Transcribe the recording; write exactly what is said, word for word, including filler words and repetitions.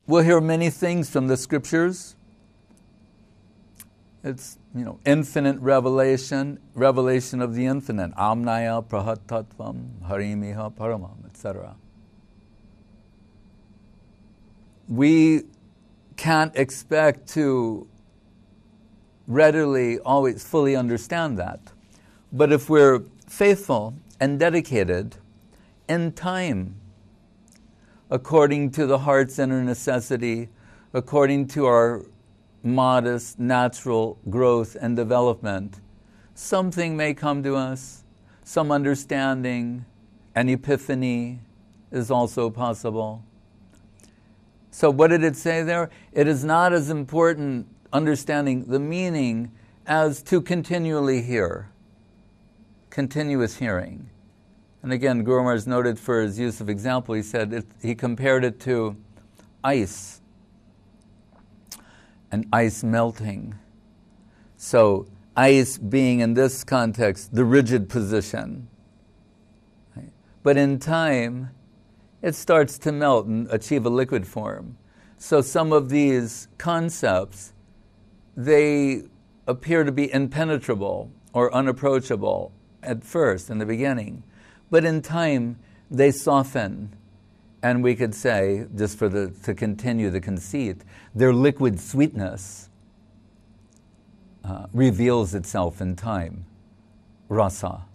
we'll hear many things from the scriptures. It's, you know, infinite revelation, revelation of the infinite. Amnaya prahatatvam harimiha paramam, et cetera. We can't expect to readily always fully understand that. But if we're faithful and dedicated, in time, according to the heart's inner necessity, according to our modest, natural growth and development, something may come to us, some understanding, an epiphany is also possible. So what did it say there? It is not as important understanding the meaning as to continually hear, continuous hearing. And again, Guru Maharaj noted for his use of example, he said, it, he compared it to ice, and ice melting. So ice being in this context the rigid position. Right? But in time, it starts to melt and achieve a liquid form. So some of these concepts, they appear to be impenetrable or unapproachable at first, in the beginning. But in time, they soften. And we could say, just for the to continue the conceit, their liquid sweetness uh, reveals itself in time, rasa.